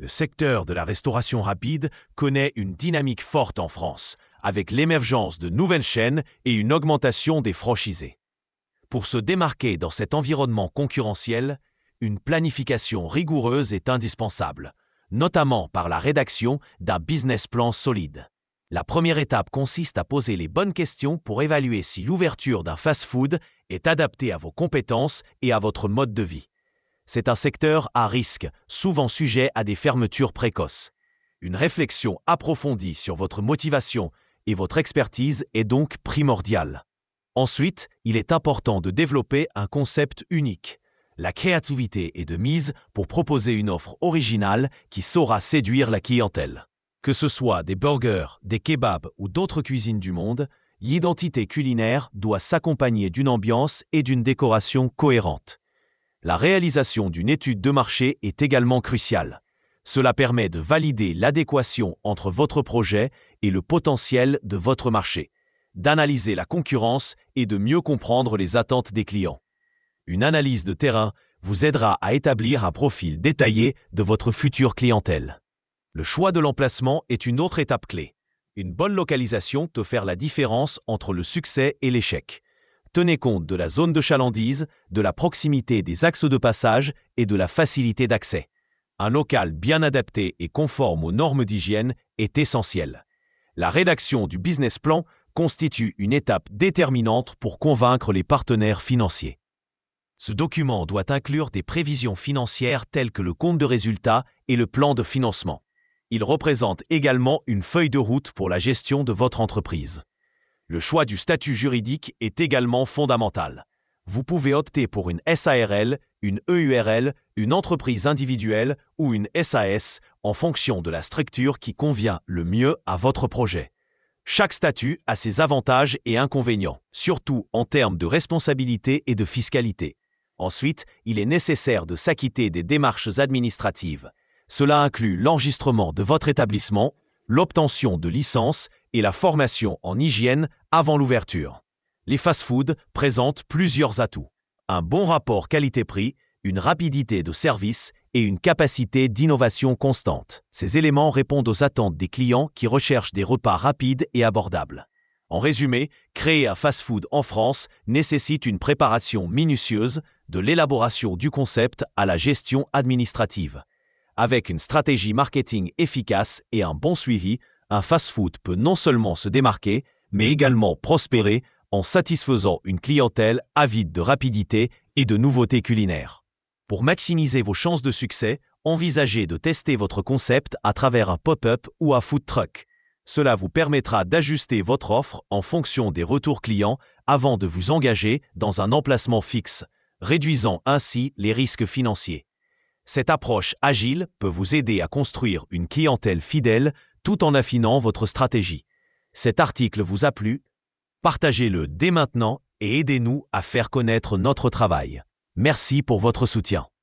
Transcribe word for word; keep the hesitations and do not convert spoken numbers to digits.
Le secteur de la restauration rapide connaît une dynamique forte en France, avec l'émergence de nouvelles chaînes et une augmentation des franchisés. Pour se démarquer dans cet environnement concurrentiel, une planification rigoureuse est indispensable, notamment par la rédaction d'un business plan solide. La première étape consiste à poser les bonnes questions pour évaluer si l'ouverture d'un fast-food est adaptée à vos compétences et à votre mode de vie. C'est un secteur à risque, souvent sujet à des fermetures précoces. Une réflexion approfondie sur votre motivation et votre expertise est donc primordiale. Ensuite, il est important de développer un concept unique. La créativité est de mise pour proposer une offre originale qui saura séduire la clientèle. Que ce soit des burgers, des kebabs ou d'autres cuisines du monde, l'identité culinaire doit s'accompagner d'une ambiance et d'une décoration cohérentes. La réalisation d'une étude de marché est également cruciale. Cela permet de valider l'adéquation entre votre projet et le potentiel de votre marché, d'analyser la concurrence et de mieux comprendre les attentes des clients. Une analyse de terrain vous aidera à établir un profil détaillé de votre future clientèle. Le choix de l'emplacement est une autre étape clé. Une bonne localisation peut faire la différence entre le succès et l'échec. Tenez compte de la zone de chalandise, de la proximité des axes de passage et de la facilité d'accès. Un local bien adapté et conforme aux normes d'hygiène est essentiel. La rédaction du business plan constitue une étape déterminante pour convaincre les partenaires financiers. Ce document doit inclure des prévisions financières telles que le compte de résultats et le plan de financement. Il représente également une feuille de route pour la gestion de votre entreprise. Le choix du statut juridique est également fondamental. Vous pouvez opter pour une S A R L, une E U R L, une entreprise individuelle ou une S A S en fonction de la structure qui convient le mieux à votre projet. Chaque statut a ses avantages et inconvénients, surtout en termes de responsabilité et de fiscalité. Ensuite, il est nécessaire de s'acquitter des démarches administratives. Cela inclut l'enregistrement de votre établissement, l'obtention de licences et la formation en hygiène avant l'ouverture. Les fast-foods présentent plusieurs atouts. Un bon rapport qualité-prix, une rapidité de service et une capacité d'innovation constante. Ces éléments répondent aux attentes des clients qui recherchent des repas rapides et abordables. En résumé, créer un fast-food en France nécessite une préparation minutieuse, de l'élaboration du concept à la gestion administrative. Avec une stratégie marketing efficace et un bon suivi, un fast-food peut non seulement se démarquer, mais également prospérer en satisfaisant une clientèle avide de rapidité et de nouveautés culinaires. Pour maximiser vos chances de succès, envisagez de tester votre concept à travers un pop-up ou un food truck. Cela vous permettra d'ajuster votre offre en fonction des retours clients avant de vous engager dans un emplacement fixe, réduisant ainsi les risques financiers. Cette approche agile peut vous aider à construire une clientèle fidèle tout en affinant votre stratégie. Cet article vous a plu? Partagez-le dès maintenant et aidez-nous à faire connaître notre travail. Merci pour votre soutien.